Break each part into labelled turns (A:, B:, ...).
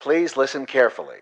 A: Please listen carefully.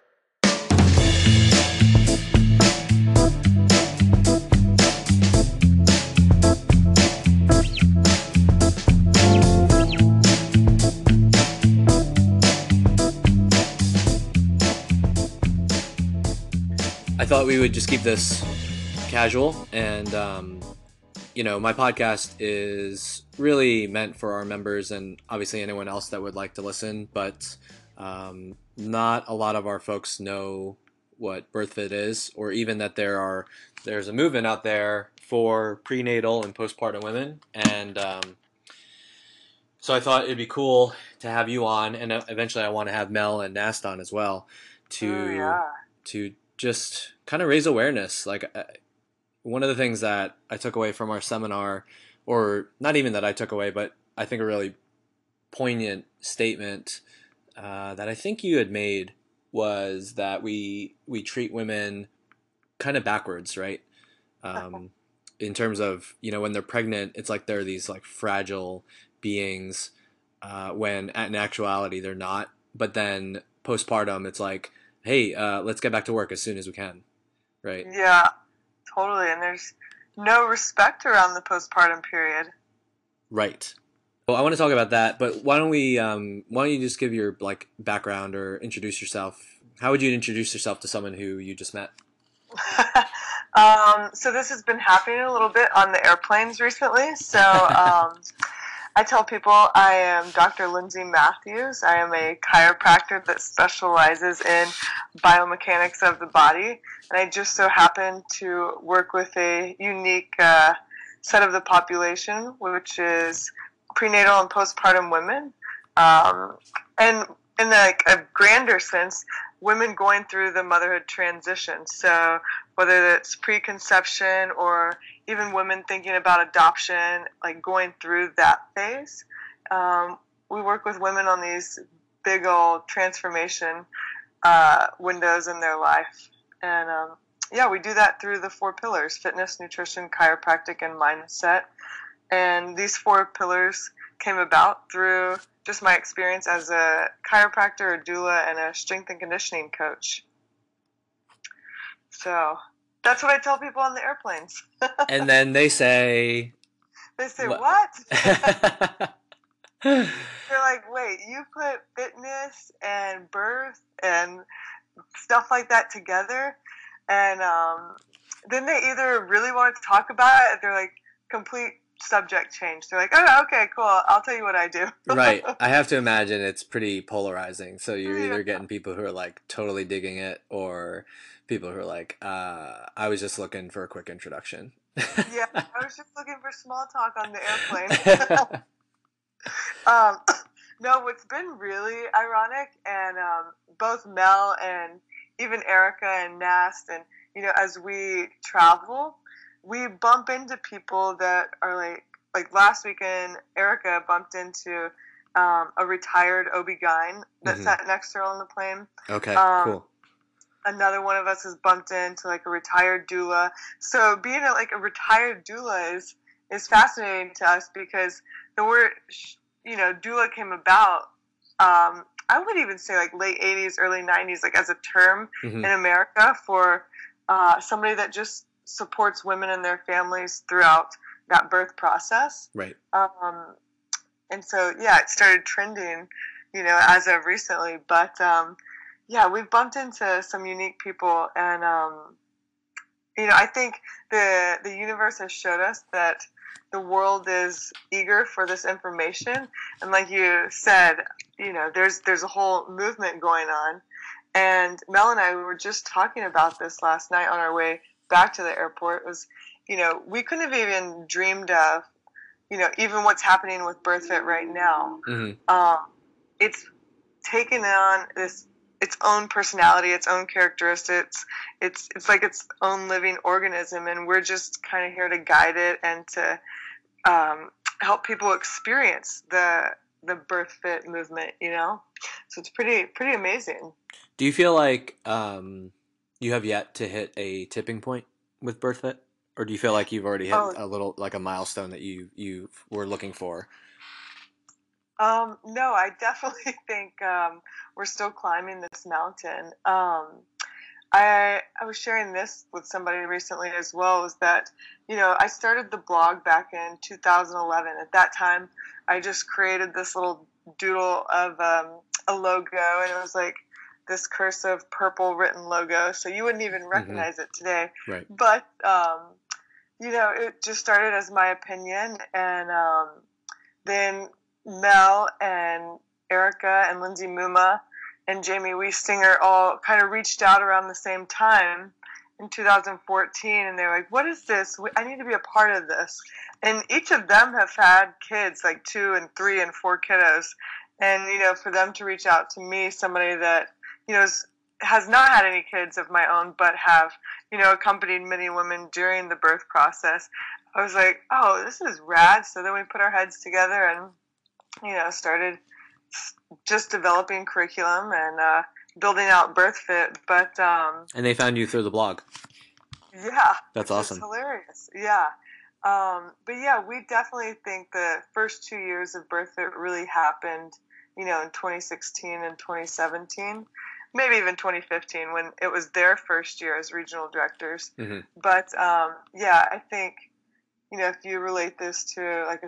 B: I thought we would just keep this casual, and my podcast is really meant for our members and obviously anyone else that would like to listen. But not a lot of our folks know what BirthFit is, or even that there's a movement out there for prenatal and postpartum women, and so I thought it'd be cool to have you on, and eventually I want to have Mel and Nast on as well
C: Oh
B: to
C: yeah.
B: to just kind of raise awareness. Like one of the things that I took away from our seminar, or not even that I took away, but I think a really poignant statement that I think you had made was that we treat women kind of backwards, right? Um, in terms of when they're pregnant, it's like they're these like fragile beings when in actuality they're not. But then postpartum, it's like, hey, let's get back to work as soon as we can, right?
C: Yeah, totally. And there's no respect around the postpartum period.
B: Right. Well, I want to talk about that, but why don't you just give your like background or introduce yourself? How would you introduce yourself to someone who you just met?
C: So this has been happening a little bit on the airplanes recently. So I tell people I am Dr. Lindsay Matthews. I am a chiropractor that specializes in biomechanics of the body, and I just so happen to work with a unique set of the population, which is prenatal and postpartum women, and in a grander sense, women going through the motherhood transition. So whether it's preconception or even women thinking about adoption, like going through that phase, we work with women on these big old transformation windows in their life. And yeah, we do that through the 4 pillars: fitness, nutrition, chiropractic, and mindset. And these 4 pillars came about through just my experience as a chiropractor, a doula, and a strength and conditioning coach. So that's what I tell people on the airplanes.
B: And then they say,
C: They say,
B: what?
C: what? They're like, wait, you put fitness and birth and stuff like that together? And then they either really want to talk about it, they're like, complete subject change. They're like, oh, okay, cool, I'll tell you what I do.
B: Right. I have to imagine it's pretty polarizing. So you're
C: Yeah.
B: either getting people who are like totally digging it, or people who are like, I was just looking for a quick introduction.
C: Yeah, I was just looking for small talk on the airplane. um, no, what's been really ironic, and both Mel and even Erica and Nast, and as we travel, we bump into people that are like last weekend, Erica bumped into a retired OB-GYN that
B: Hmm.
C: sat next to her on the plane.
B: Okay,
C: Um,
B: cool.
C: Another one of us has bumped into like a retired doula. So being a retired doula is fascinating to us because the word doula came about. I would even say like late 80s, early 90s, like as a term
B: Hmm.
C: in America for somebody that just supports women and their families throughout that birth process.
B: Right.
C: And so yeah, it started trending, as of recently. But yeah, we've bumped into some unique people, and I think the universe has showed us that the world is eager for this information, and like you said, there's a whole movement going on. And Mel and I, we were just talking about this last night on our way back to the airport. It was, we couldn't have even dreamed of, even what's happening with BirthFit right now.
B: Hmm.
C: It's taken on its own personality, its own characteristics. It's like its own living organism, and we're just kind of here to guide it and to help people experience the BirthFit movement. So it's pretty amazing.
B: Do you feel like you have yet to hit a tipping point with BirthFit? Or do you feel like you've already hit
C: Oh,
B: a little like a milestone that you were looking for?
C: No, I definitely think we're still climbing this mountain. I was sharing this with somebody recently as well. Is that I started the blog back in 2011. At that time, I just created this little doodle of a logo, and it was like this cursive purple written logo, so you wouldn't even
B: Hmm.
C: recognize it today.
B: Right.
C: But it just started as my opinion, and then Mel and Erica and Lindsay Muma and Jamie Wiestinger all kind of reached out around the same time in 2014, and they were like, "What is this? I need to be a part of this." And each of them have had kids, like 2 and 3 and 4 kiddos, and for them to reach out to me, somebody that has not had any kids of my own, but have accompanied many women during the birth process. I was like, oh, this is rad. So then we put our heads together and started just developing curriculum and building out BirthFit. But
B: And they found you through the blog.
C: yeah,
B: That's
C: which is
B: awesome.
C: hilarious. Yeah. But yeah, we definitely think the first 2 years of BirthFit really happened, in 2016 and 2017, maybe even 2015 when it was their first year as regional directors.
B: Hmm.
C: But yeah, I think if you relate this to like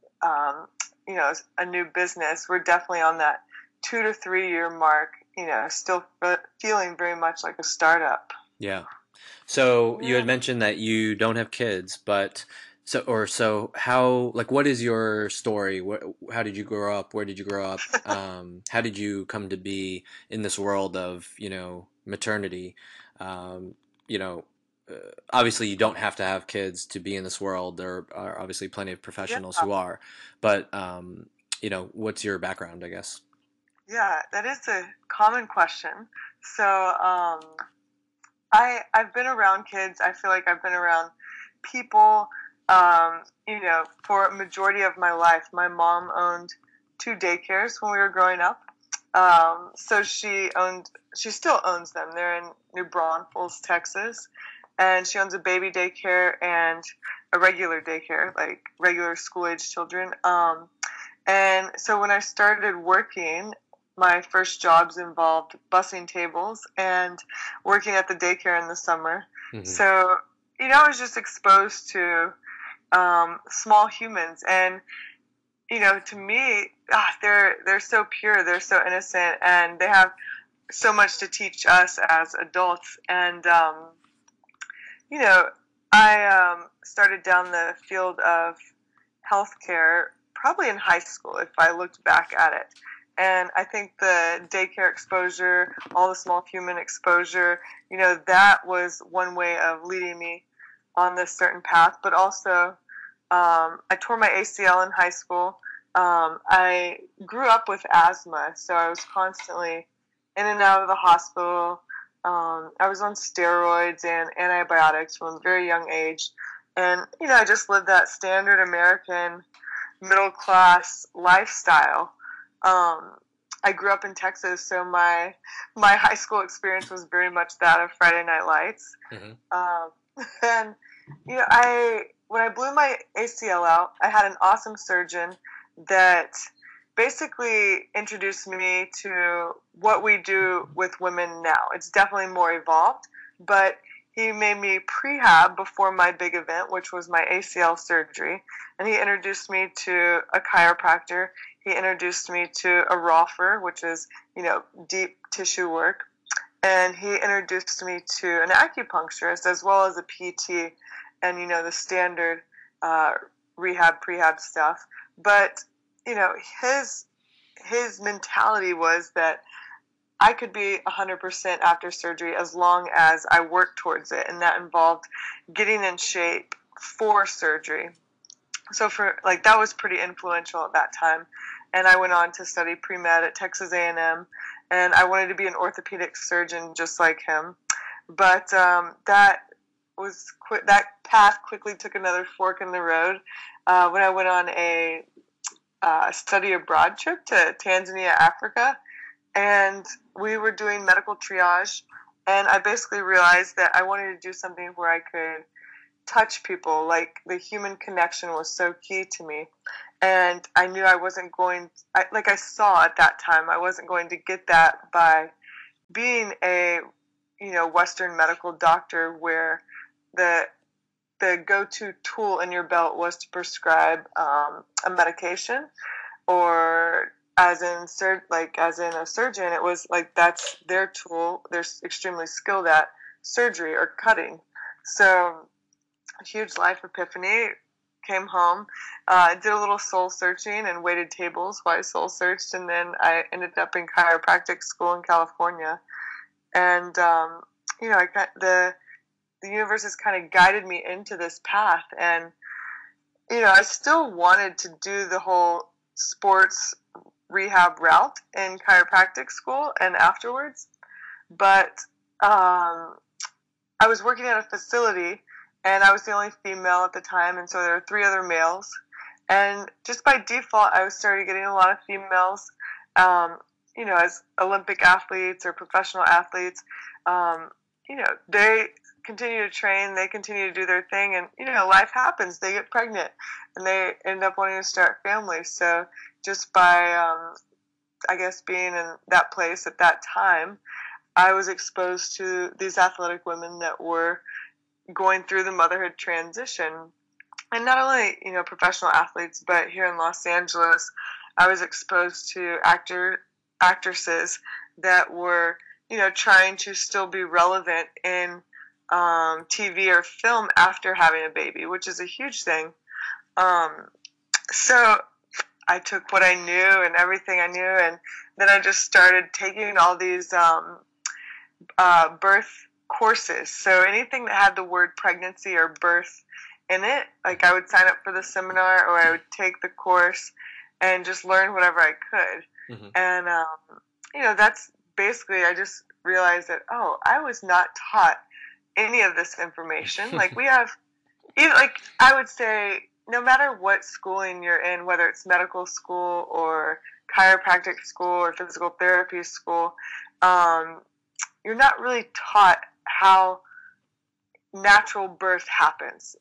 C: a new business, we're definitely on that 2 to 3 year mark. Still feeling very much like a startup.
B: Yeah. So you
C: Yeah.
B: had mentioned that you don't have kids, but so how like what is your story? How did you grow up? Where did you grow up? How did you come to be in this world of maternity? Um, you know, Obviously you don't have to have kids to be in this world. There are obviously plenty of
C: Yeah.
B: professionals who are, but what's your background? I guess.
C: Yeah. That is a common question. So I've been around kids. I feel like I've been around people. For a majority of my life, my mom owned 2 daycares when we were growing up. So she still owns them. They're in New Braunfels, Texas, and she owns a baby daycare and a regular daycare, like regular school age children. And so when I started working, my first jobs involved bussing tables and working at the daycare in the summer.
B: Hmm.
C: So I was just exposed to small humans, and to me, they're so pure, they're so innocent, and they have so much to teach us as adults. And you know, I started down the field of healthcare probably in high school, if I looked back at it. And I think the daycare exposure, all the small human exposure, that was one way of leading me on this certain path. But also, I tore my ACL in high school. I grew up with asthma, so I was constantly in and out of the hospital. I was on steroids and antibiotics from a very young age. And, I just lived that standard American middle class lifestyle. Um, I grew up in Texas, so my high school experience was very much that of Friday Night Lights.
B: Hmm.
C: Um, and I when I blew my ACL out, I had an awesome surgeon that basically introduced me to what we do with women now. It's definitely more evolved, but he made me prehab before my big event, which was my ACL surgery, and he introduced me to a chiropractor. He introduced me to a ROFR, which is deep tissue work, and he introduced me to an acupuncturist as well as a PT, and the standard uh, rehab prehab stuff. But his mentality was that I could be 100% after surgery as long as I worked towards it, and that involved getting in shape for surgery. So for like that was pretty influential at that time, and I went on to study pre-med at Texas A&M, and I wanted to be an orthopedic surgeon just like him. But that path quickly took another fork in the road when I went on a study abroad trip to Tanzania, Africa, and we were doing medical triage, and I basically realized that I wanted to do something where I could touch people. Like the human connection was so key to me. And I knew I wasn't going, like I saw at that time, I wasn't going to get that by being a, Western medical doctor where the the go-to tool in your belt was to prescribe a medication, or as in a surgeon, it was like that's their tool. They're extremely skilled at surgery or cutting. So, a huge life epiphany. Came home, did a little soul searching and waited tables while I soul searched, and then I ended up in chiropractic school in California. And I got the universe has kind of guided me into this path, and I still wanted to do the whole sports rehab route in chiropractic school and afterwards, but I was working at a facility, and I was the only female at the time, and so there were three other males, and just by default I started getting a lot of females, as Olympic athletes or professional athletes. They continue to train, they continue to do their thing, and life happens. They get pregnant, and they end up wanting to start families. So just by, I guess, being in that place at that time, I was exposed to these athletic women that were going through the motherhood transition. And not only, professional athletes, but here in Los Angeles, I was exposed to actresses that were, trying to still be relevant in TV or film after having a baby, which is a huge thing. So I took what I knew and everything I knew, and then I just started taking all these birth courses. So anything that had the word pregnancy or birth in it, like I would sign up for the seminar, or I would take the course and just learn whatever I could. Mm-hmm. And that's basically, I just realized that, I was not taught any of this information. Like we have, even like I would say, no matter what schooling you're in, whether it's medical school or chiropractic school or physical therapy school, you're not really taught how natural birth happens.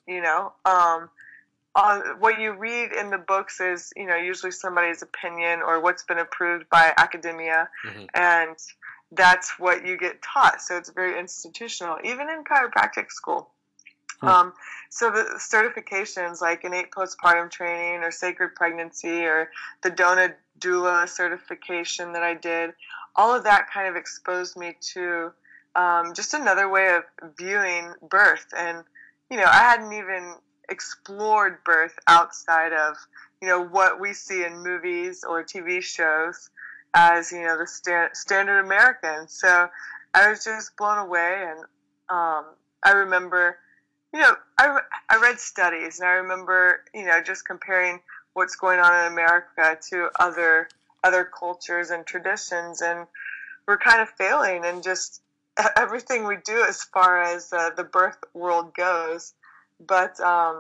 C: What you read in the books is, usually somebody's opinion or what's been approved by academia, mm-hmm. and that's what you get taught. So it's very institutional, even in chiropractic school. So the certifications like innate postpartum training or sacred pregnancy or the DONA doula certification that I did, all of that kind of exposed me to just another way of viewing birth. And, I hadn't even explored birth outside of, what we see in movies or TV shows as, the standard American. So I was just blown away. And I remember, I read studies, and I remember, just comparing what's going on in America to other cultures and traditions, and we're kind of failing in just everything we do as far as the birth world goes. But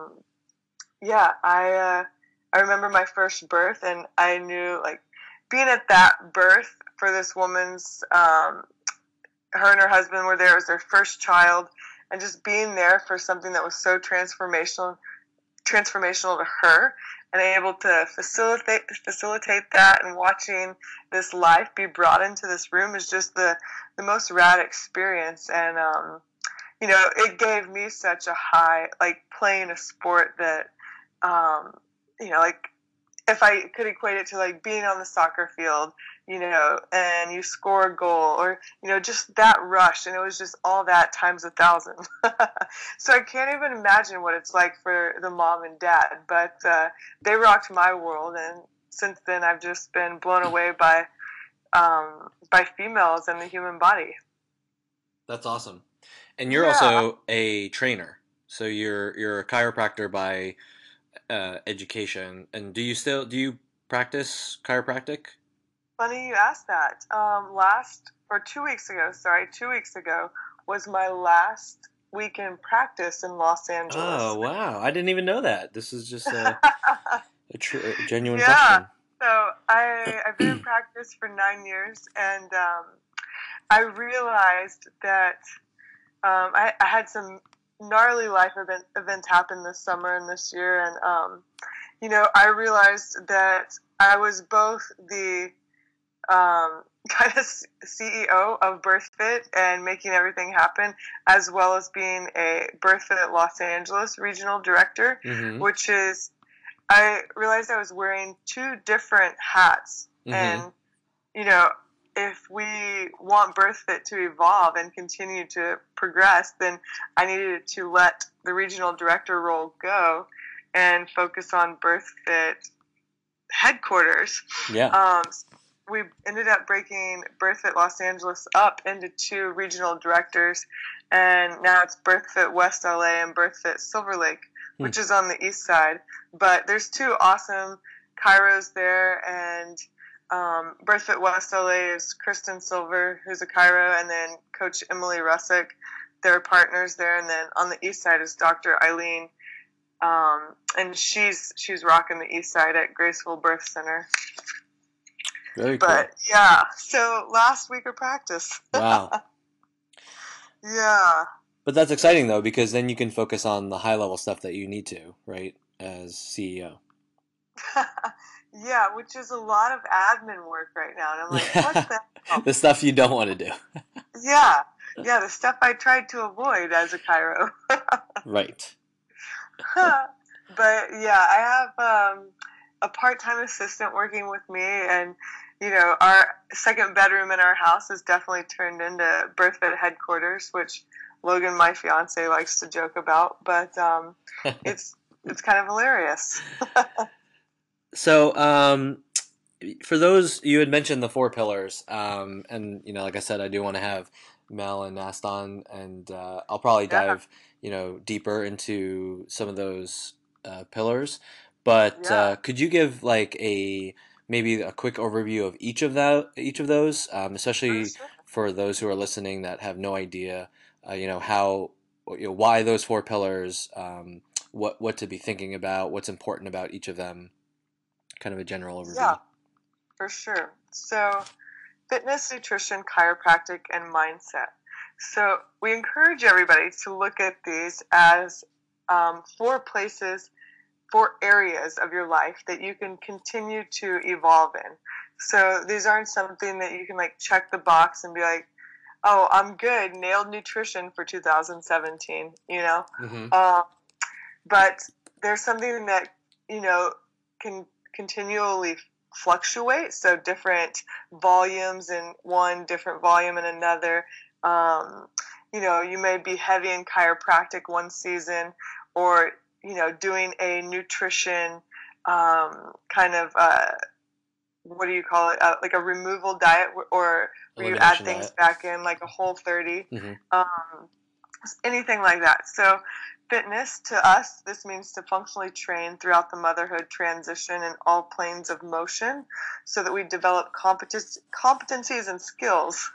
C: I remember my first birth, and I knew, like, being at that birth for this woman's, her and her husband were there. It was their first child, and just being there for something that was so transformational to her, and able to facilitate that, and watching this life be brought into this room is just the most rad experience. And it gave me such a high, like playing a sport that like if I could equate it to like being on the soccer field, and you score a goal, or, just that rush. And it was just all that times 1,000. So I can't even imagine what it's like for the mom and dad, but they rocked my world. And since then I've just been blown away by females and the human body.
B: That's awesome. And you're also a trainer. So you're a chiropractor by education. And do you practice chiropractic?
C: Funny you asked that. 2 weeks ago was my last week in practice in Los Angeles.
B: Oh, wow. I didn't even know that. This is just a genuine question.
C: So I've been in practice for 9 years, and I realized that I had some gnarly life events happen this summer and this year, and I realized that I was both the kind of CEO of BirthFit and making everything happen, as well as being a BirthFit Los Angeles regional director,
B: Mm-hmm.
C: which is, I realized I was wearing two different hats.
B: Mm-hmm.
C: And, you know, if we want BirthFit to evolve and continue to progress, then I needed to let the regional director role go and focus on BirthFit headquarters.
B: Yeah.
C: Um, we ended up breaking BirthFit Los Angeles up into two regional directors, and now it's BirthFit West LA and BirthFit Silver Lake,
B: Hmm.
C: which is on the east side. But there's two awesome chiros there, and BirthFit West LA is Kristen Silver, who's a chiro, and then Coach Emily Russick. They're partners there, and then on the east side is Dr. Eileen, and she's rocking the east side at Graceful Birth Center.
B: Very cool.
C: But yeah, so last week of practice.
B: Wow.
C: Yeah.
B: But that's exciting though, because then you can focus on the high level stuff that you need to, right? As CEO.
C: Yeah, which is a lot of admin work right now. And I'm like, what
B: Yeah.
C: the hell?
B: The stuff you don't want to do.
C: Yeah. Yeah, the stuff I tried to avoid as a chiro.
B: Right.
C: But yeah, I have a part-time assistant working with me, and our second bedroom in our house has definitely turned into BirthFit headquarters, which Logan, my fiance, likes to joke about. But it's kind of hilarious.
B: So, for those, you had mentioned the four pillars, and like I said, I do want to have Mel and Nast on, and I'll probably
C: Yeah,
B: dive, deeper into some of those pillars. But
C: yeah,
B: could you give like maybe a quick overview of each of those,
C: for
B: especially
C: sure.
B: for those who are listening that have no idea, how, why those four pillars, what to be thinking about, what's important about each of them, kind of a general
C: Yeah,
B: overview.
C: for sure. So, fitness, nutrition, chiropractic, and mindset. So, we encourage everybody to look at these as four places, four areas of your life that you can continue to evolve in. So, these aren't something that you can like check the box and be like, oh, I'm good, nailed nutrition for 2017,
B: Mm-hmm.
C: Uh, but there's something that, you know, can continually fluctuate. So different volumes in one, different volume in another. Um, you may be heavy in chiropractic one season, or, doing a nutrition kind of, what do you call it? Like a removal diet, or where you add
B: Elimination
C: things
B: diet.
C: back in, like a Whole30.
B: Mm-hmm.
C: Um, Anything like that. So, fitness to us, this means to functionally train throughout the motherhood transition in all planes of motion, so that we develop competencies and skills,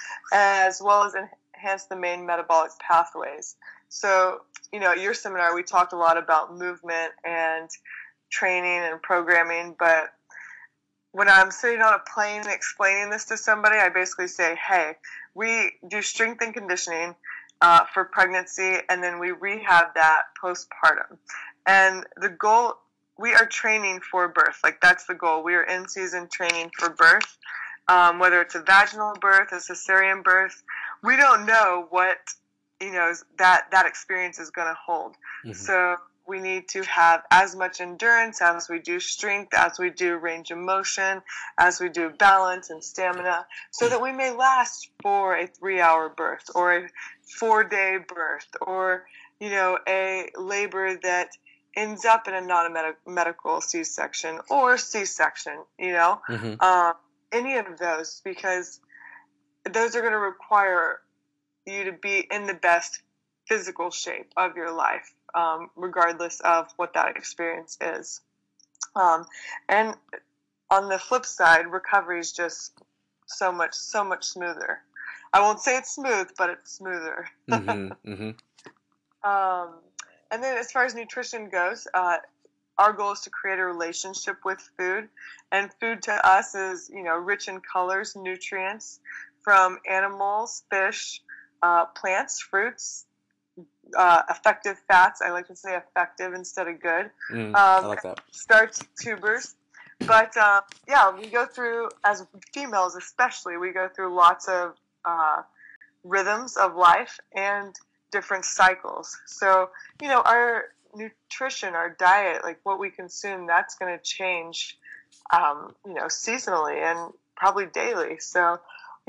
C: as well as enhance the main metabolic pathways. So, at your seminar, we talked a lot about movement and training and programming, but when I'm sitting on a plane explaining this to somebody, I basically say, hey, we do strength and conditioning for pregnancy, and then we rehab that postpartum. And the goal, we are training for birth. Like, that's the goal. We are in season training for birth, whether it's a vaginal birth, a cesarean birth. We don't know what, that experience is going to hold.
B: Mm-hmm.
C: So we need to have as much endurance as we do strength, as we do range of motion, as we do balance and stamina, so that we may last for a 3-hour birth, or a 4-day birth, or, a labor that ends up in a non-medical C-section or C-section,
B: Mm-hmm.
C: any of those, because those are going to require you to be in the best physical shape of your life, regardless of what that experience is. And on the flip side, recovery is just so much smoother. I won't say it's smooth, but it's smoother.
B: Mm-hmm. Mm-hmm.
C: And then as far as nutrition goes, our goal is to create a relationship with food. And food to us is, rich in colors, nutrients from animals, fish, plants, fruits, effective fats. I like to say effective instead of good.
B: I like that.
C: Starch tubers. But yeah, we go through, as females especially, we go through lots of rhythms of life and different cycles. So, our nutrition, our diet, like what we consume, that's going to change, seasonally and probably daily. So,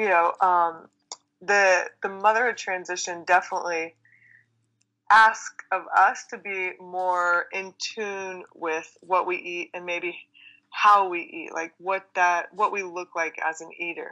C: the motherhood transition definitely ask of us to be more in tune with what we eat and maybe how we eat, like what we look like as an eater.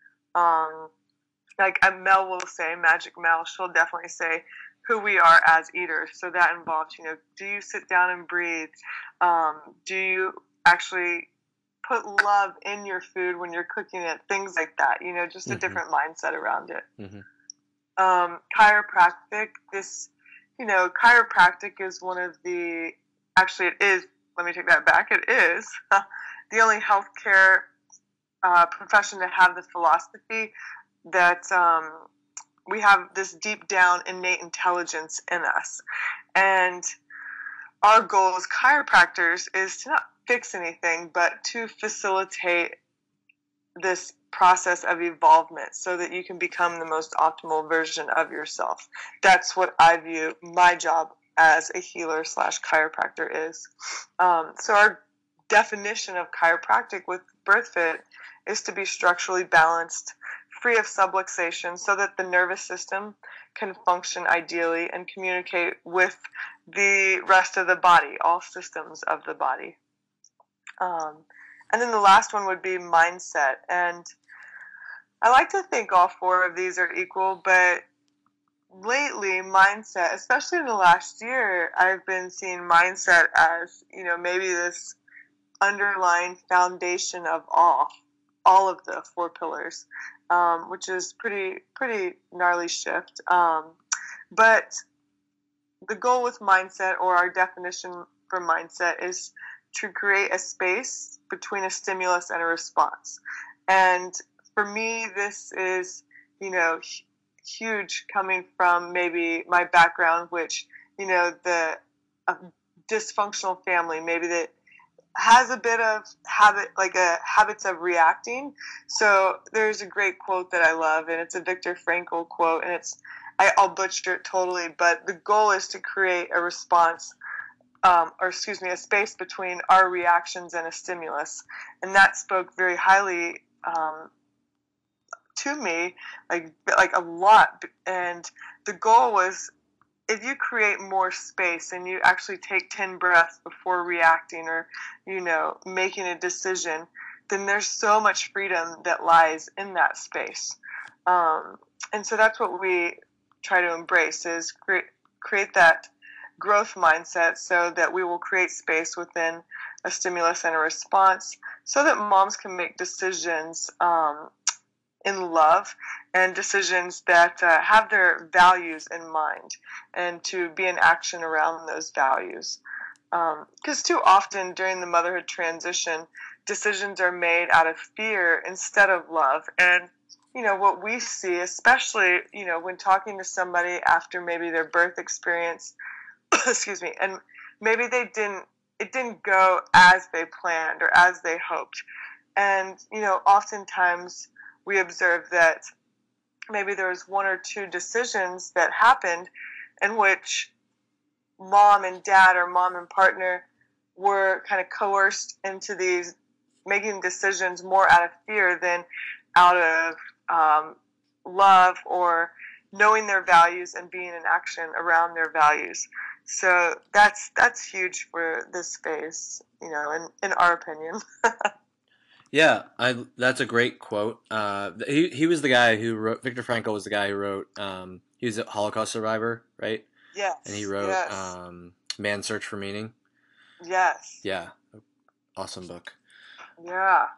C: Like Mel will say, Magic Mel, she'll definitely say who we are as eaters. So that involves, do you sit down and breathe? Do you actually put love in your food when you're cooking it? Things like that, just a different mindset around it. Chiropractic, chiropractic is one of the, actually it is, let me take that back, it is the only healthcare profession to have the philosophy that we have this deep down innate intelligence in us. And our goal as chiropractors is to not fix anything, but to facilitate this process of evolvement so that you can become the most optimal version of yourself. That's what I view my job as a healer / chiropractor is. So our definition of chiropractic with BirthFit is to be structurally balanced, free of subluxation, so that the nervous system can function ideally and communicate with the rest of the body, all systems of the body. And then the last one would be mindset. And I like to think all four of these are equal, but lately mindset, especially in the last year, I've been seeing mindset as, maybe this underlying foundation of all of the four pillars, which is pretty gnarly shift. But the goal with mindset, or our definition for mindset, is to create a space between a stimulus and a response. And for me, this is, huge, coming from maybe my background, which, the dysfunctional family, maybe that has a bit of habits of reacting. So there's a great quote that I love, and it's a Viktor Frankl quote, and I'll butcher it totally, but the goal is to create a response, a space between our reactions and a stimulus. And that spoke very highly to me, like a lot. And the goal was, if you create more space and you actually take 10 breaths before reacting or, making a decision, then there's so much freedom that lies in that space. And so that's what we try to embrace, is create that growth mindset so that we will create space within a stimulus and a response so that moms can make decisions in love, and decisions that have their values in mind, and to be in action around those values. Because too often during the motherhood transition, decisions are made out of fear instead of love. And, what we see, especially, when talking to somebody after maybe their birth experience, excuse me, and maybe it didn't go as they planned or as they hoped. And, oftentimes we observe that maybe there was one or two decisions that happened in which mom and dad or mom and partner were kind of coerced into these making decisions more out of fear than out of love or knowing their values and being in action around their values. So that's huge for this space, in our opinion.
B: Yeah, that's a great quote. He was the guy who wrote. Viktor Frankl was the guy who wrote. He was a Holocaust survivor, right?
C: Yes.
B: And he wrote
C: yes.
B: Man's Search for Meaning.
C: Yes.
B: Yeah, awesome book.
C: Yeah.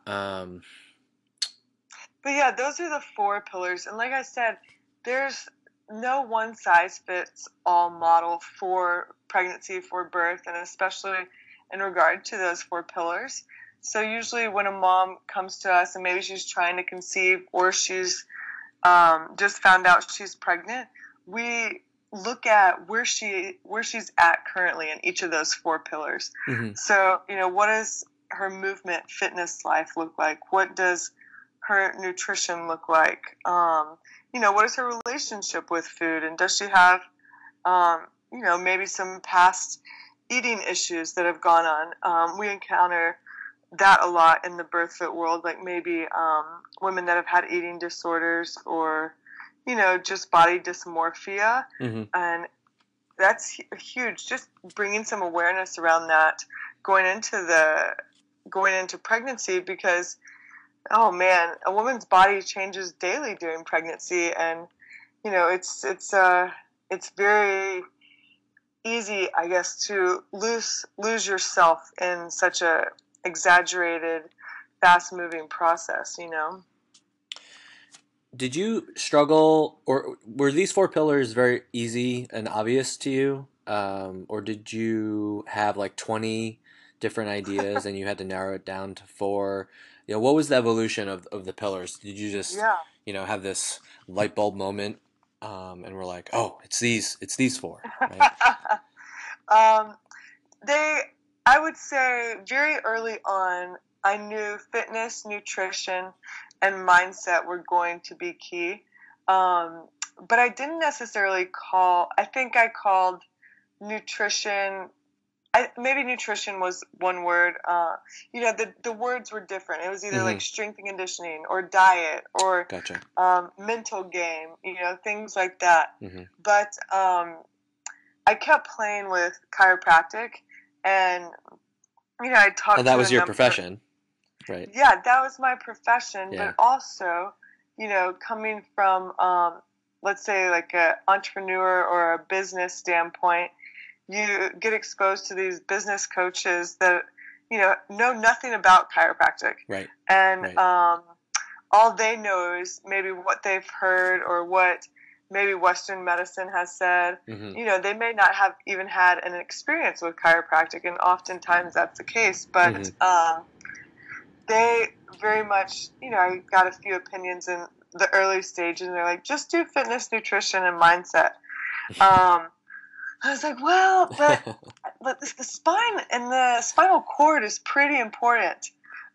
B: But
C: yeah, those are the four pillars, and like I said, there's no one size fits all model for pregnancy, for birth, and especially in regard to those four pillars. So usually when a mom comes to us and maybe she's trying to conceive or she's just found out she's pregnant, we look at where she's at currently in each of those 4 pillars.
B: Mm-hmm.
C: So, what does her movement fitness life look like? What does her nutrition look like? What is her relationship with food? And does she have, maybe some past eating issues that have gone on? We encounter that a lot in the BirthFit world, like maybe women that have had eating disorders or, just body dysmorphia.
B: Mm-hmm.
C: And that's huge. Just bringing some awareness around that going into pregnancy, because, oh man, a woman's body changes daily during pregnancy, and it's very easy, I guess, to lose yourself in such a exaggerated, fast-moving process.
B: Did you struggle, or were these 4 pillars very easy and obvious to you? Or did you have like 20 different ideas and you had to narrow it down to 4? What was the evolution of the pillars? Did you just,
C: Yeah.
B: Have this light bulb moment, and we're like, oh, it's these 4, right?
C: I would say very early on, I knew fitness, nutrition, and mindset were going to be key. But I didn't necessarily I think I called nutrition, maybe nutrition was one word. The words were different. It was either like strength and conditioning or diet or
B: Gotcha.
C: Mental game, things like that.
B: Mm-hmm.
C: But I kept playing with chiropractic, and I talked.
B: And that was your profession, right?
C: Yeah, that was my profession.
B: Yeah.
C: But also, coming from, let's say, like an entrepreneur or a business standpoint, you get exposed to these business coaches that know nothing about chiropractic,
B: right?
C: And
B: right.
C: All they know is maybe what they've heard or what maybe Western medicine has said.
B: Mm-hmm.
C: They may not have even had an experience with chiropractic, and oftentimes that's the case. But they very much, I got a few opinions in the early stages, and they're like, just do fitness, nutrition, and mindset. I was like, well, but the spine and the spinal cord is pretty important.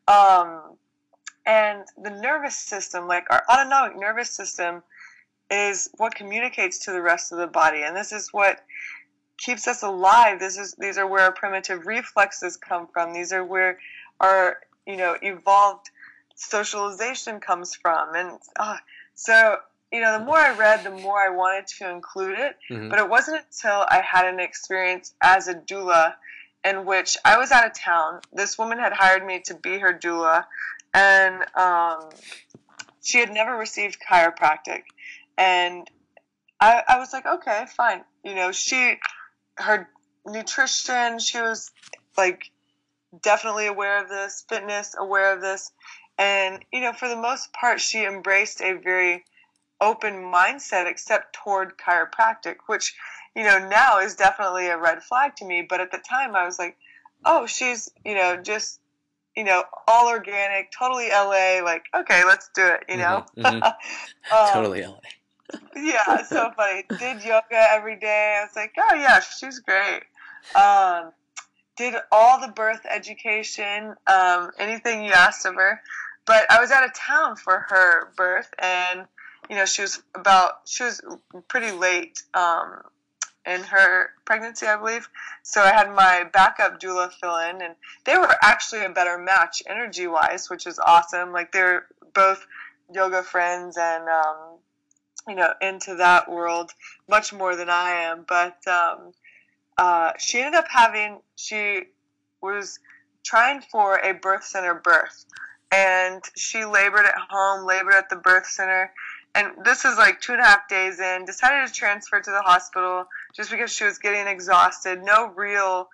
C: And the nervous system, like our autonomic nervous system, is what communicates to the rest of the body, and this is what keeps us alive. These are where our primitive reflexes come from. These are where our evolved socialization comes from, and so the more I read, the more I wanted to include it.
B: Mm-hmm.
C: But it wasn't until I had an experience as a doula, in which I was out of town. This woman had hired me to be her doula, and she had never received chiropractic. And I was like, okay, fine. Her nutrition, she was like definitely aware of this, fitness, aware of this. And, for the most part, she embraced a very open mindset, except toward chiropractic, which, now is definitely a red flag to me. But at the time I was like, oh, she's, just, all organic, totally LA, like, okay, let's do it,
B: Mm-hmm. Totally LA.
C: Yeah, so funny. Did yoga every day. I was like, oh yeah, she's great. Did all the birth education, anything you asked of her. But I was out of town for her birth, and she was pretty late in her pregnancy, I believe. So I had my backup doula fill in, and they were actually a better match energy-wise, which is awesome. Like, they're both yoga friends and into that world much more than I am. But she ended up she was trying for a birth center birth, and she labored at home, labored at the birth center, and this is like 2.5 days in, decided to transfer to the hospital just because she was getting exhausted. No real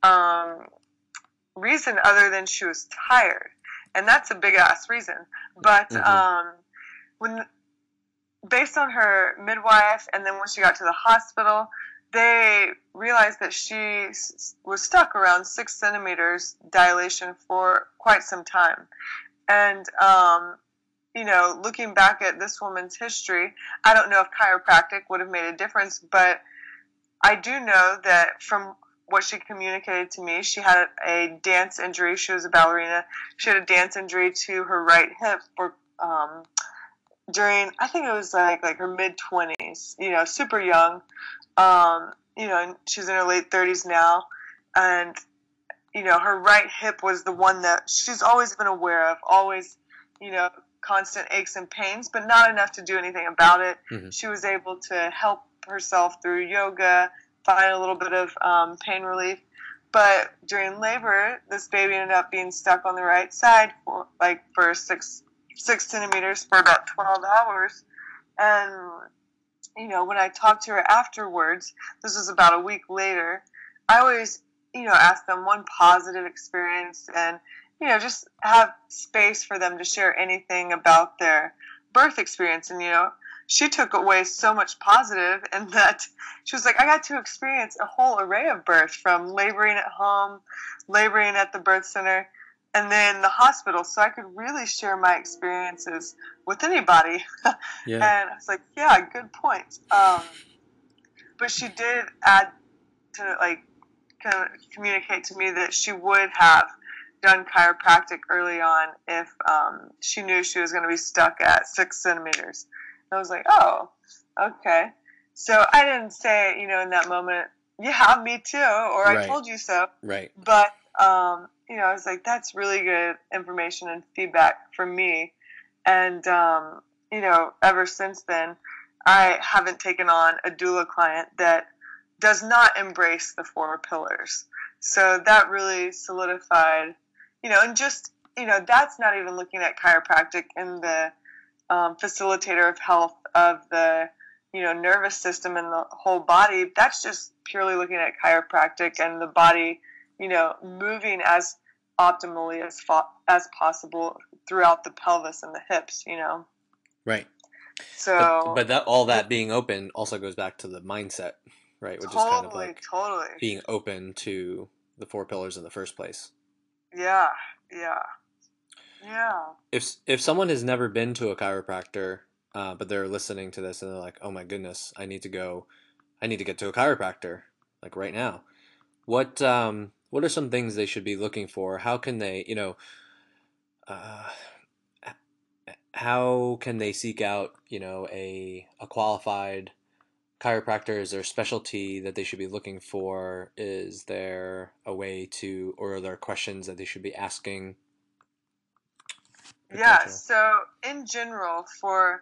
C: reason other than she was tired, and that's a big ass reason. But when based on her midwife, and then when she got to the hospital, they realized that she was stuck around 6 centimeters dilation for quite some time. And, looking back at this woman's history, I don't know if chiropractic would have made a difference, but I do know that from what she communicated to me, she had a dance injury. She was a ballerina. She had a dance injury to her right hip during, I think it was like her mid-20s, super young. And she's in her late 30s now. And, her right hip was the one that she's always been aware of, always, constant aches and pains, but not enough to do anything about it.
B: Mm-hmm.
C: She was able to help herself through yoga, find a little bit of pain relief. But during labor, this baby ended up being stuck on the right side for 6 centimeters for about 12 hours. And, when I talked to her afterwards, this was about a week later, I always, ask them one positive experience and, just have space for them to share anything about their birth experience. And, she took away so much positive, and that she was like, I got to experience a whole array of birth, from laboring at home, laboring at the birth center, and then the hospital, so I could really share my experiences with anybody.
B: Yeah.
C: And I was like, yeah, good point. But she did add to, kind of communicate to me that she would have done chiropractic early on if she knew she was going to be stuck at 6 centimeters. I was like, oh, okay. So I didn't say, in that moment, yeah, me too, or
B: Right.
C: I told you so.
B: Right.
C: But, I was like, that's really good information and feedback for me. And, ever since then, I haven't taken on a doula client that does not embrace the 4 pillars. So that really solidified, and just, that's not even looking at chiropractic and the facilitator of health of the, nervous system and the whole body. That's just purely looking at chiropractic and the body, moving as optimally as possible throughout the pelvis and the hips,
B: Right.
C: So,
B: but that all that being open also goes back to the mindset, right? Which is kind of like
C: totally
B: being open to the 4 pillars in the first place.
C: Yeah.
B: If someone has never been to a chiropractor, but they're listening to this and they're like, oh my goodness, I need to get to a chiropractor, like right now. What are some things they should be looking for? How can they, how can they seek out, a qualified chiropractor? Is there a specialty that they should be looking for? Is there a way to, or are there questions that they should be asking?
C: Yeah, so in general, for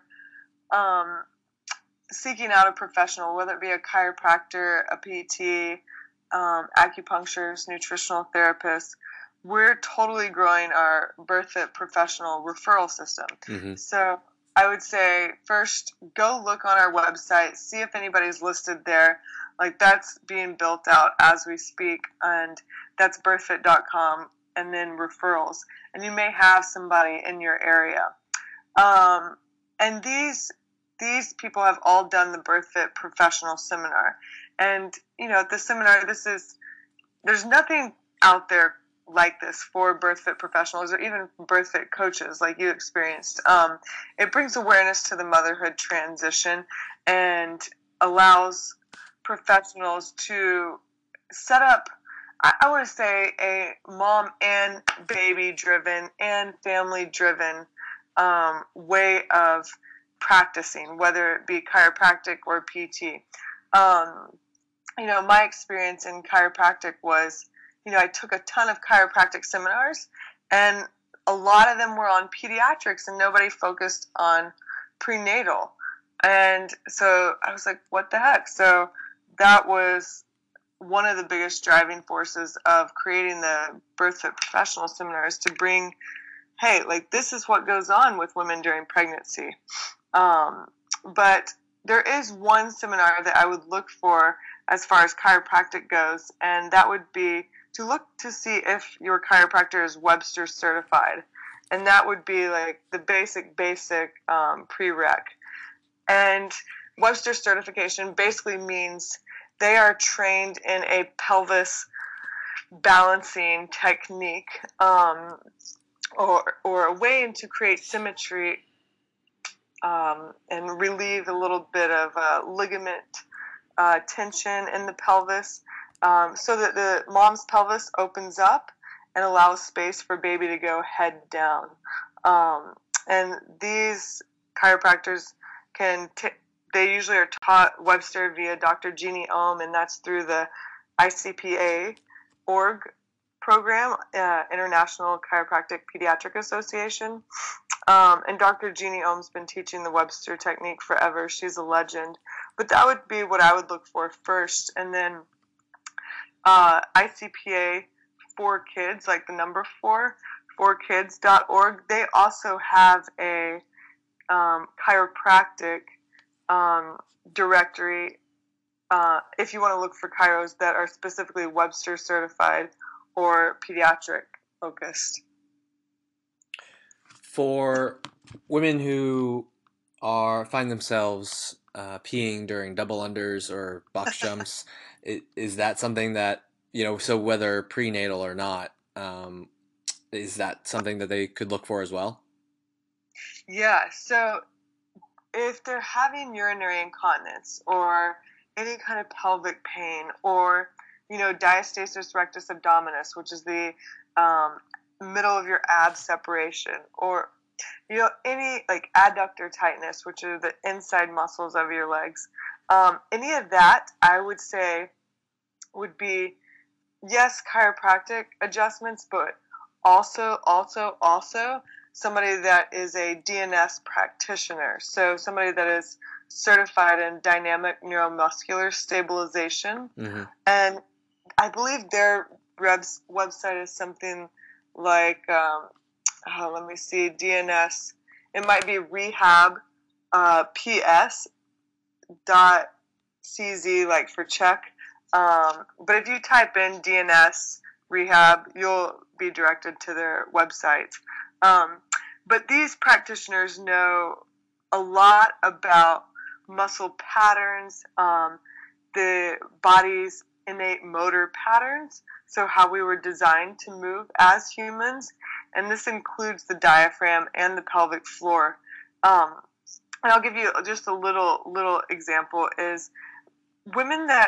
C: seeking out a professional, whether it be a chiropractor, a PT, acupuncturist, nutritional therapist, we're totally growing our BirthFit professional referral system.
B: Mm-hmm.
C: So I would say first, go look on our website, see if anybody's listed there. Like, that's being built out as we speak, and that's birthfit.com, and then referrals. And you may have somebody in your area. And these people have all done the BirthFit professional seminar. And, at the seminar, there's nothing out there like this for BirthFit professionals or even BirthFit coaches like you experienced. It brings awareness to the motherhood transition and allows professionals to set up, I want to say, a mom and baby driven and family driven way of practicing, whether it be chiropractic or PT. My experience in chiropractic was, I took a ton of chiropractic seminars, and a lot of them were on pediatrics, and nobody focused on prenatal. And so I was like, what the heck? So that was one of the biggest driving forces of creating the BirthFit professional seminars, to bring, hey, like, this is what goes on with women during pregnancy. But there is one seminar that I would look for as far as chiropractic goes, and that would be to look to see if your chiropractor is Webster certified. And that would be like the basic prereq. And Webster certification basically means they are trained in a pelvis balancing technique, or a way to create symmetry and relieve a little bit of ligament tension in the pelvis, so that the mom's pelvis opens up and allows space for baby to go head down. And these chiropractors they usually are taught Webster via Dr. Jeannie Ohm, and that's through the ICPA org program, International Chiropractic Pediatric Association. And Dr. Jeannie Ohm's been teaching the Webster technique forever. She's a legend. But that would be what I would look for first. And then ICPA for Kids, like the number 4, forkids.org, they also have a chiropractic directory if you want to look for chiros that are specifically Webster certified or pediatric focused.
B: For women who find themselves peeing during double unders or box jumps, is that something that, so whether prenatal or not, is that something that they could look for as well?
C: Yeah, so if they're having urinary incontinence or any kind of pelvic pain or, diastasis rectus abdominis, which is the middle of your ab separation, or, any like adductor tightness, which are the inside muscles of your legs, any of that, I would say, would be, yes, chiropractic adjustments, but also somebody that is a DNS practitioner. So somebody that is certified in dynamic neuromuscular stabilization.
B: Mm-hmm.
C: And I believe their website is something like, let me see, DNS. It might be rehab ps dot cz, like for Czech. But if you type in DNS rehab, you'll be directed to their website. But these practitioners know a lot about muscle patterns, the body's innate motor patterns, so how we were designed to move as humans, and this includes the diaphragm and the pelvic floor. And I'll give you just a little example is women that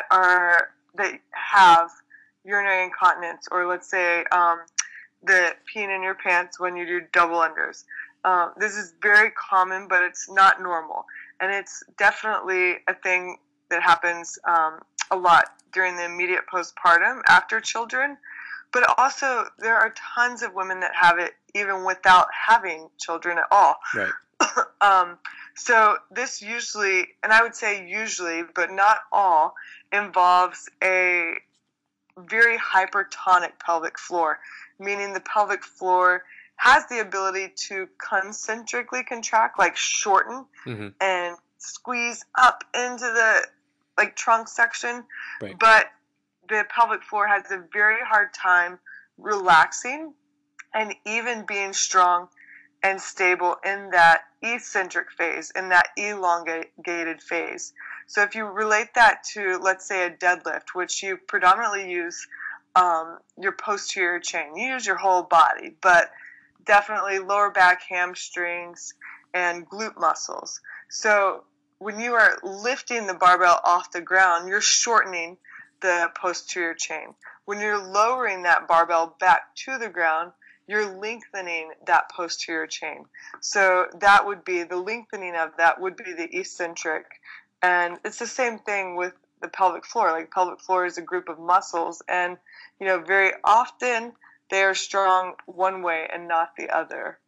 C: have urinary incontinence, or let's say the peeing in your pants when you do double unders. This is very common, but it's not normal. And it's definitely a thing that happens a lot during the immediate postpartum after children. But also, there are tons of women that have it even without having children at all.
B: Right.
C: So this usually, and I would say usually, but not all, involves a very hypertonic pelvic floor, meaning the pelvic floor has the ability to concentrically contract, like shorten,
B: mm-hmm.
C: and squeeze up into the trunk section.
B: Right.
C: But the pelvic floor has a very hard time relaxing and even being strong and stable in that eccentric phase, in that elongated phase. So if you relate that to, let's say, a deadlift, which you predominantly use your posterior chain. You use your whole body, but definitely lower back, hamstrings, and glute muscles. So when you are lifting the barbell off the ground, you're shortening the posterior chain. When you're lowering that barbell back to the ground, you're lengthening that posterior chain. So that would be, the lengthening of that would be the eccentric. And it's the same thing with the pelvic floor. Like, pelvic floor is a group of muscles, and very often they are strong one way and not the other.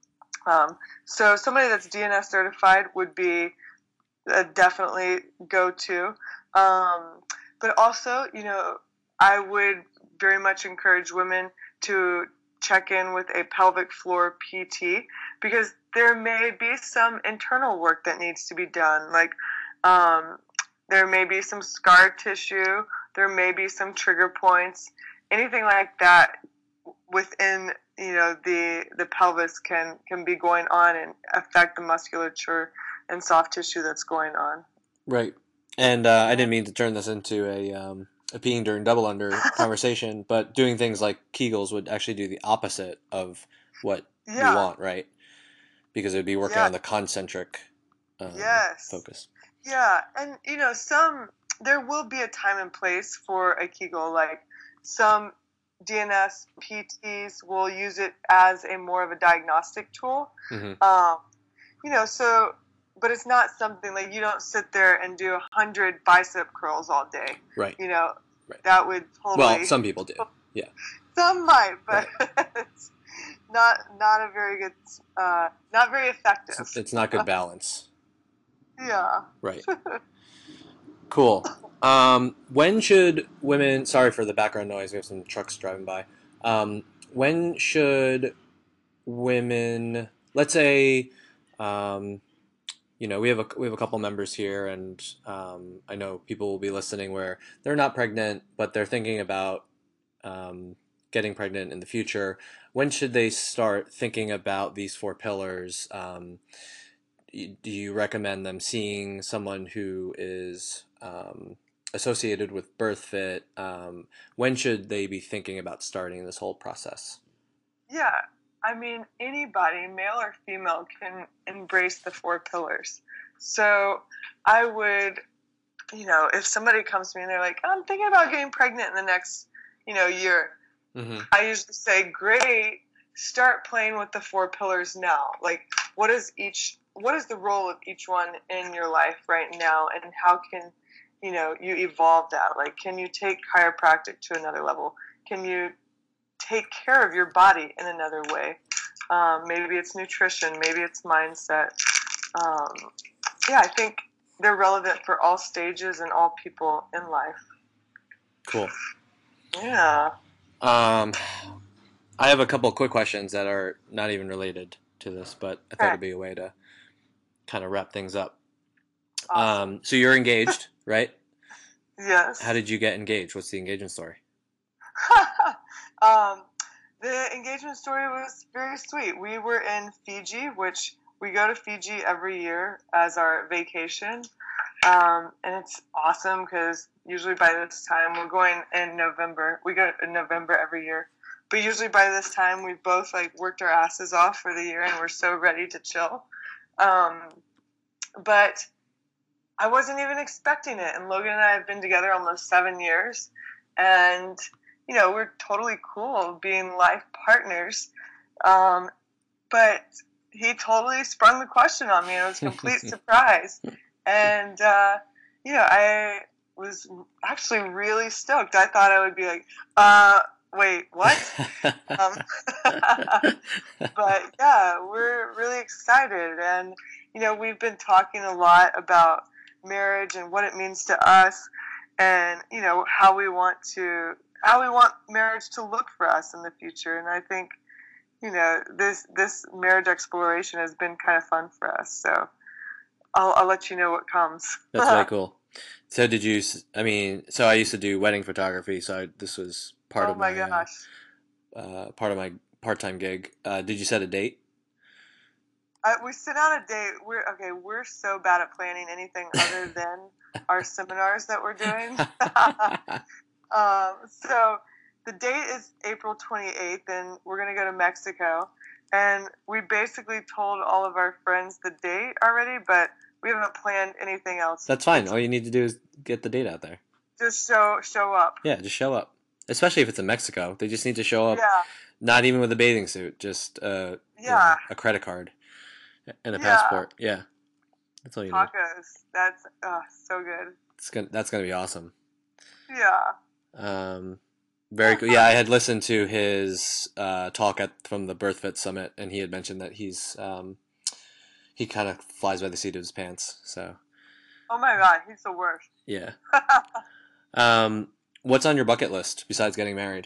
C: So somebody that's DNS certified would be definitely go-to. But also, I would very much encourage women to check in with a pelvic floor PT, because there may be some internal work that needs to be done. Like, there may be some scar tissue, there may be some trigger points, anything like that within the pelvis can be going on and affect the musculature and soft tissue that's going on.
B: Right. And I didn't mean to turn this into a peeing during double under conversation, but doing things like Kegels would actually do the opposite of what you want, right? Because it would be working on the concentric
C: Yes.
B: focus.
C: Yeah, and there will be a time and place for a Kegel. Like some DNS PTs will use it as a more of a diagnostic tool.
B: Mm-hmm.
C: So, but it's not something like you don't sit there and do 100 bicep curls all day.
B: Right. Right.
C: That would totally.
B: Well, some people do. Yeah.
C: Some might, but
B: right.
C: it's not a very good, not very effective.
B: It's not good balance.
C: Yeah.
B: Right. Cool. When should women? Sorry for the background noise. We have some trucks driving by. When should women? Let's say, we have a couple members here, and I know people will be listening where they're not pregnant, but they're thinking about getting pregnant in the future. When should they start thinking about these 4 pillars? Do you recommend them seeing someone who is associated with BirthFit? When should they be thinking about starting this whole process?
C: Yeah, I mean, anybody, male or female, can embrace the 4 pillars. So I would, if somebody comes to me and they're like, I'm thinking about getting pregnant in the next, year,
B: mm-hmm.
C: I usually say, great, start playing with the 4 pillars now. Like, what is the role of each one in your life right now, and how can, you evolve that? Like, can you take chiropractic to another level? Can you take care of your body in another way? Maybe it's nutrition, maybe it's mindset. I think they're relevant for all stages and all people in life.
B: Cool.
C: Yeah.
B: I have a couple of quick questions that are not even related to this, but I thought it'd be a way to kind of wrap things up.
C: Awesome.
B: So you're engaged, right?
C: Yes.
B: How did you get engaged? What's the engagement story?
C: The engagement story was very sweet. We were in Fiji, which we go to Fiji every year as our vacation. And it's awesome because usually by this time, we're going in November. We go in November every year. But usually by this time, we've both worked our asses off for the year and we're so ready to chill. But I wasn't even expecting it. And Logan and I have been together almost 7 years. And, we're totally cool being life partners. But he totally sprung the question on me. It was a complete surprise. And, I was actually really stoked. I thought I would be like, wait, what? But yeah, we're really excited. And, we've been talking a lot about marriage and what it means to us and, how we want marriage to look for us in the future. And I think, this marriage exploration has been kind of fun for us. So I'll let you know what comes.
B: That's very cool. So so I used to do wedding photography, so this was part of my part-time gig. Did you set a date?
C: We set out a date. We're so bad at planning anything other than our seminars that we're doing. So the date is April 28th, and we're going to go to Mexico. And we basically told all of our friends the date already, but we haven't planned anything else.
B: That's fine. All you need to do is get the date out there.
C: Just show up.
B: Yeah, just show up. Especially if it's in Mexico. They just need to show up.
C: Yeah.
B: Not even with a bathing suit, just a credit card and a passport. Yeah. That's all you need.
C: Tacos. That's so good.
B: That's gonna be awesome.
C: Yeah.
B: Very cool. Yeah, I had listened to his talk from the BirthFit Summit, and he had mentioned that he kind of flies by the seat of his pants. So.
C: Oh my God, he's the worst.
B: Yeah. What's on your bucket list besides getting married?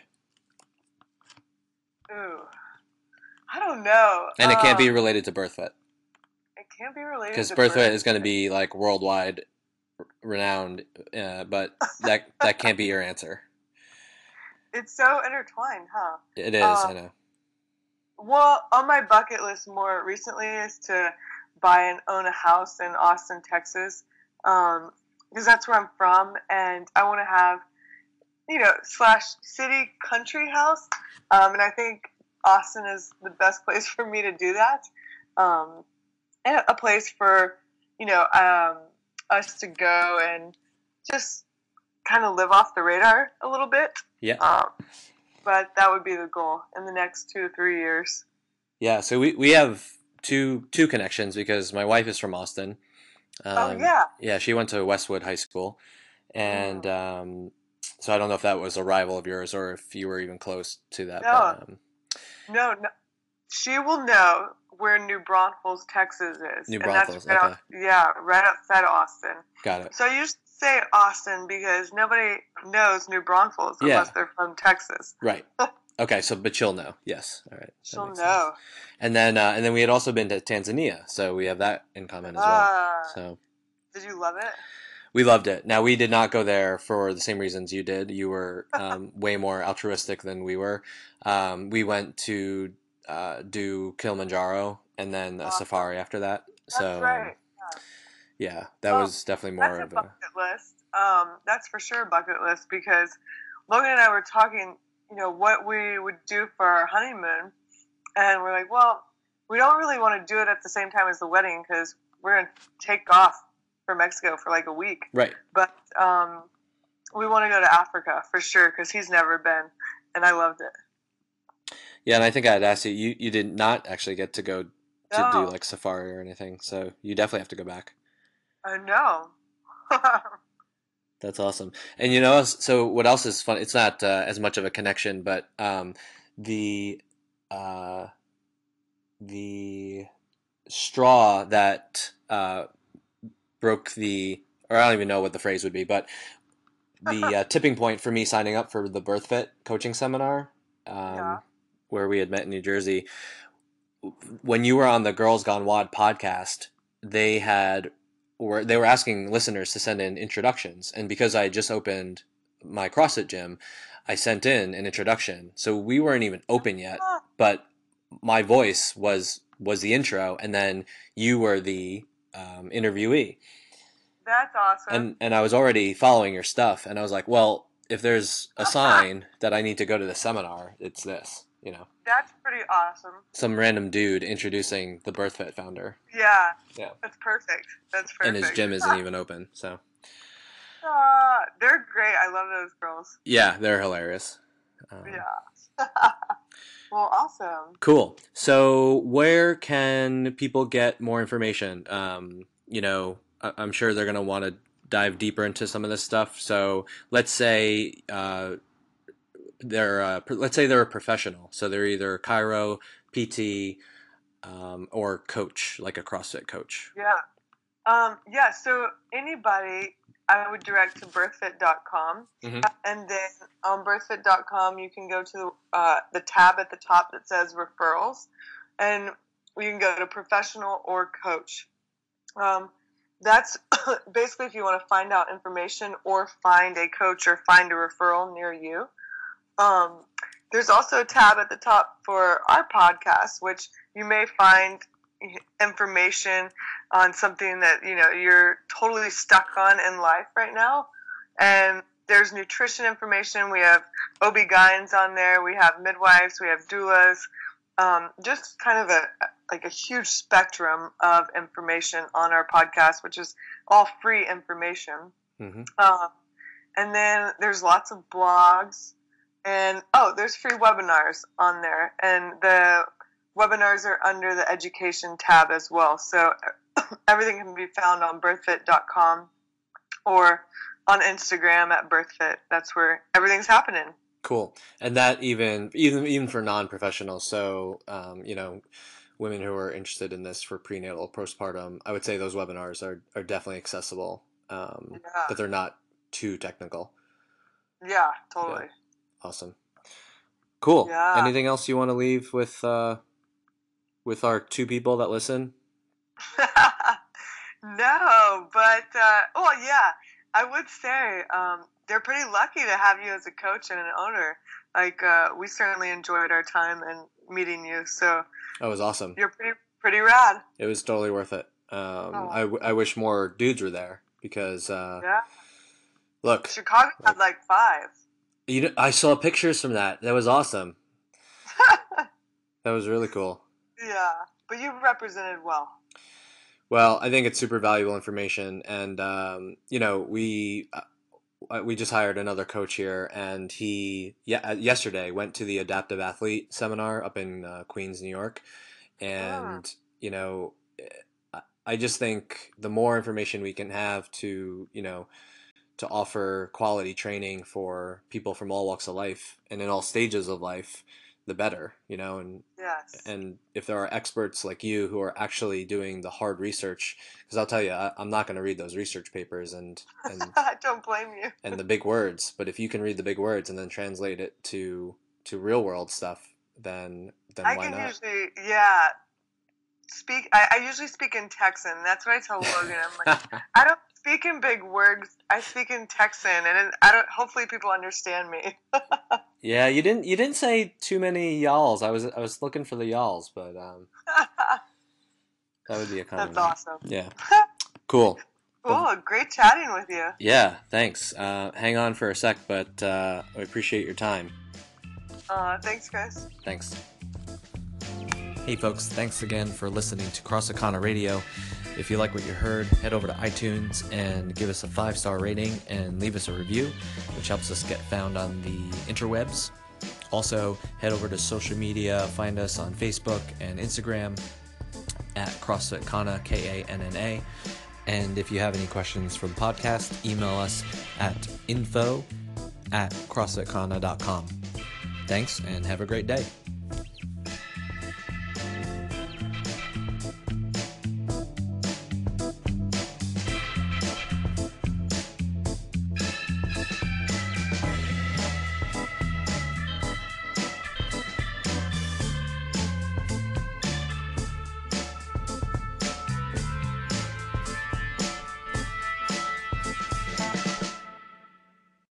C: Ooh, I don't know.
B: And it can't be related to BirthFit.
C: It can't be related
B: because BirthFit is going to be worldwide renowned, but that can't be your answer.
C: It's so intertwined, huh?
B: It is, I know.
C: Well, on my bucket list more recently is to buy and own a house in Austin, Texas, because that's where I'm from, and I want to have, / city country house, and I think Austin is the best place for me to do that, and a place for, us to go and just kind of live off the radar a little bit.
B: Yeah.
C: But that would be the goal in the next 2 or 3 years.
B: Yeah. So we have two connections because my wife is from Austin.
C: Oh yeah.
B: Yeah, she went to Westwood High School, and so I don't know if that was a rival of yours or if you were even close to that.
C: No,
B: But
C: no. She will know where New Braunfels, Texas is.
B: New
C: And that's
B: Braunfels.
C: right
B: Okay,
C: right outside Austin.
B: got it.
C: So you say Austin because nobody knows New Braunfels unless
B: Yeah.
C: they're from Texas.
B: Right. Okay. So, but she'll know. Yes. All right. That
C: She'll
B: makes
C: know.
B: sense. And then we had also been to Tanzania, so we have that in common as well. So
C: Did you love it?
B: we loved it. Now we did not go there for the same reasons you did. You were way more altruistic than we were. We went to do Kilimanjaro and then a
C: Awesome.
B: safari after that.
C: That's
B: So
C: right.
B: yeah, that was definitely more
C: That's
B: of
C: a
B: a
C: bucket list. That's for sure a bucket list because Logan and I were talking, what we would do for our honeymoon, and we're like, well, we don't really want to do it at the same time as the wedding because we're gonna take off for Mexico for like a week.
B: right.
C: But we want to go to Africa for sure because he's never been, and I loved it.
B: Yeah, and I think I had asked you. You did not actually get to go to do
C: No,
B: like safari or anything, so you definitely have to go back.
C: I know.
B: That's awesome. And so what else is fun? It's not as much of a connection, but the uh, the straw that broke or I don't even know what the phrase would be, but the tipping point for me signing up for the BirthFit coaching seminar,
C: Yeah.
B: where we had met in New Jersey, when you were on the Girls Gone WOD podcast, they were asking listeners to send in introductions, and because I had just opened my CrossFit gym, I sent in an introduction. So we weren't even open yet, but my voice was the intro, and then you were the interviewee.
C: That's awesome.
B: And I was already following your stuff, and I was like, well, if there's a sign that I need to go to the seminar, it's this.
C: That's pretty awesome.
B: Some random dude introducing the BirthFit founder.
C: Yeah.
B: Yeah.
C: That's perfect.
B: And his gym isn't even open, so.
C: They're great. I love those girls.
B: Yeah, they're hilarious.
C: Yeah. Well, awesome.
B: Cool. So where can people get more information? I'm sure they're going to want to dive deeper into some of this stuff. So let's say they're a professional. So they're either chiro, PT, or coach, like a CrossFit coach.
C: Yeah. Yeah. So anybody, I would direct to birthfit.com.
B: Mm-hmm.
C: And then on birthfit.com, you can go to the tab at the top that says referrals, and you can go to professional or coach. That's basically if you want to find out information or find a coach or find a referral near you. There's also a tab at the top for our podcast, which you may find information on something that you're totally stuck on in life right now. And there's nutrition information. We have OB-GYNs on there. We have midwives. We have doulas. Just kind of a huge spectrum of information on our podcast, which is all free information.
B: Mm-hmm.
C: And then there's lots of blogs. And, there's free webinars on there. And the webinars are under the education tab as well. So everything can be found on birthfit.com or on Instagram at birthfit. That's where everything's happening.
B: Cool. And that even for non-professionals, so, women who are interested in this for prenatal, postpartum, I would say those webinars are definitely accessible, but they're not too technical.
C: Yeah, totally.
B: Yeah. Awesome. Cool.
C: Yeah.
B: Anything else you want to leave with our two people that listen?
C: No, but, yeah, I would say they're pretty lucky to have you as a coach and an owner. Like, we certainly enjoyed our time and meeting you, so.
B: That was awesome.
C: You're pretty rad.
B: It was totally worth it. I wish more dudes were there because, look.
C: Chicago had like 5.
B: I saw pictures from that. That was awesome. That was really cool.
C: Yeah, but you represented well.
B: Well, I think it's super valuable information, and we just hired another coach here, and he yesterday went to the Adaptive Athlete seminar up in Queens, New York,
C: Mm,
B: and you know, I just think the more information we can have to to offer quality training for people from all walks of life and in all stages of life, the better,
C: yes.
B: and if there are experts like you who are actually doing the hard research, because I'll tell you, I'm not going to read those research papers
C: I don't blame you.
B: and the big words, but if you can read the big words and then translate it to real world stuff, then
C: I
B: why
C: can
B: not?
C: usually, yeah, speak. I usually speak in Texan. That's what I tell Logan. I'm like, I don't speak in big words. I speak in Texan, and I don't. Hopefully, people understand me.
B: Yeah, you didn't say too many y'alls. I was looking for the y'alls, but that would be a
C: That's
B: compliment.
C: awesome.
B: Yeah, cool. Well,
C: Cool. Great chatting with you.
B: yeah, thanks. Hang on for a sec, but I appreciate your time.
C: Thanks, Chris.
B: Thanks. Hey folks, thanks again for listening to CrossFit Radio. If you like what you heard, head over to iTunes and give us a 5-star rating and leave us a review, which helps us get found on the interwebs. Also, head over to social media, find us on Facebook and Instagram at CrossFit Kana, Kanna. And if you have any questions for the podcast, email us at info@crossfitkanna.com. Thanks and have a great day.